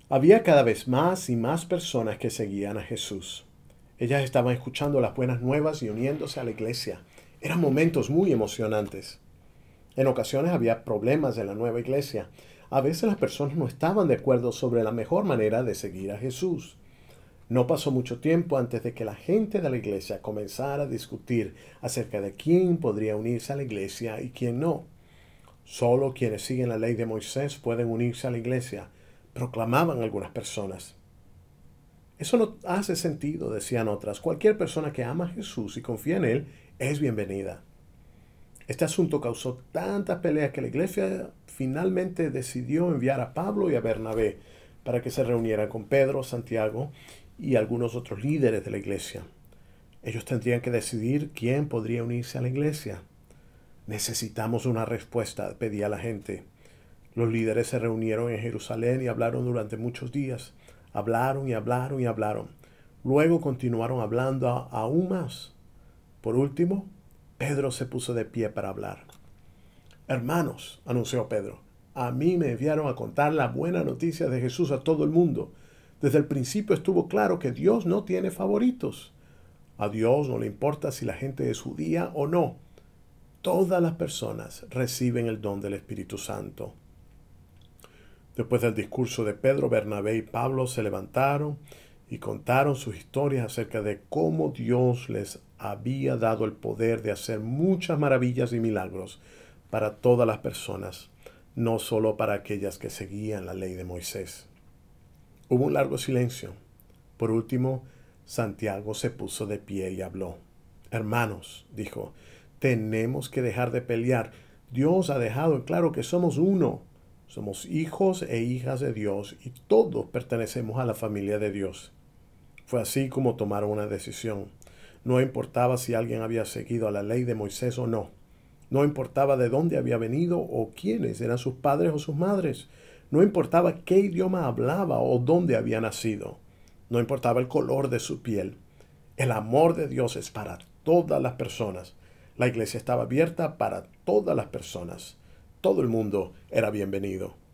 Había cada vez más y más personas que seguían a Jesús. Ellas estaban escuchando las buenas nuevas y uniéndose a la iglesia. Eran momentos muy emocionantes. En ocasiones había problemas en la nueva iglesia. A veces las personas no estaban de acuerdo sobre la mejor manera de seguir a Jesús. No pasó mucho tiempo antes de que la gente de la iglesia comenzara a discutir acerca de quién podría unirse a la iglesia y quién no. Solo quienes siguen la ley de Moisés pueden unirse a la iglesia, proclamaban algunas personas. Eso no hace sentido, decían otras. Cualquier persona que ama a Jesús y confía en Él es bienvenida. Este asunto causó tantas peleas que la iglesia finalmente decidió enviar a Pablo y a Bernabé para que se reunieran con Pedro, Santiago y algunos otros líderes de la iglesia. Ellos tendrían que decidir quién podría unirse a la iglesia. Necesitamos una respuesta, pedía la gente. Los líderes se reunieron en Jerusalén y hablaron durante muchos días. Hablaron y hablaron y hablaron. Luego continuaron hablando aún más. Por último, Pedro se puso de pie para hablar. Hermanos, anunció Pedro, a mí me enviaron a contar la buena noticia de Jesús a todo el mundo. Desde el principio estuvo claro que Dios no tiene favoritos. A Dios no le importa si la gente es judía o no. Todas las personas reciben el don del Espíritu Santo. Después del discurso de Pedro, Bernabé y Pablo se levantaron y contaron sus historias acerca de cómo Dios les había dado el poder de hacer muchas maravillas y milagros para todas las personas, no solo para aquellas que seguían la ley de Moisés. Hubo un largo silencio. Por último, Santiago se puso de pie y habló. Hermanos, dijo, tenemos que dejar de pelear. Dios ha dejado en claro que somos uno. Somos hijos e hijas de Dios y todos pertenecemos a la familia de Dios. Fue así como tomaron una decisión. No importaba si alguien había seguido a la ley de Moisés o no. No importaba de dónde había venido o quiénes eran sus padres o sus madres. No importaba qué idioma hablaba o dónde había nacido. No importaba el color de su piel. El amor de Dios es para todas las personas. La iglesia estaba abierta para todas las personas. Todo el mundo era bienvenido.